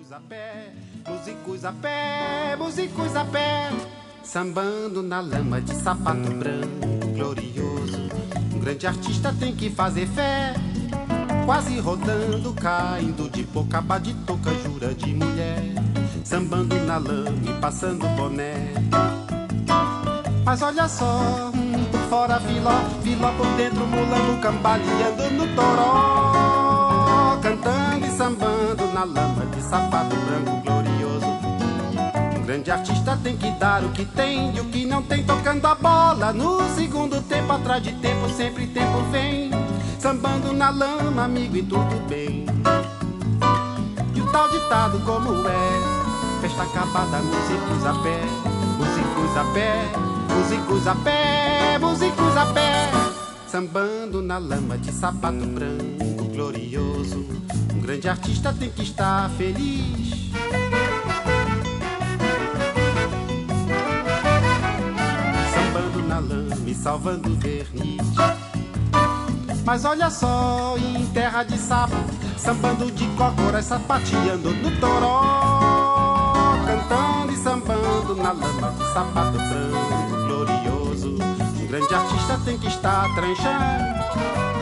a pé, músicos a pé, músicos a pé, sambando na lama de sapato branco glorioso. Um grande artista tem que fazer fé, quase rodando, caindo de boca de touca, jura de mulher, sambando na lama e passando boné. Mas olha só, por fora filó, filó por dentro, mulando, cambaleando no toró, cantando e sambando na lama de sapato branco glorioso. Um grande artista tem que dar o que tem e o que não tem, tocando a bola no segundo tempo, atrás de tempo, sempre tempo vem, sambando na lama, amigo, e tudo bem. E o tal ditado como é, festa acabada, músicos a pé, músicos a pé, músicos a pé, músicos a pé, sambando na lama de sapato branco glorioso. Um grande artista tem que estar feliz, sambando na lama e salvando verniz. Mas olha só, em terra de sapo, sambando de cócoras, sapateando no toró, cantando e sambando na lama de sapato branco glorioso. Um grande artista tem que estar tranchando,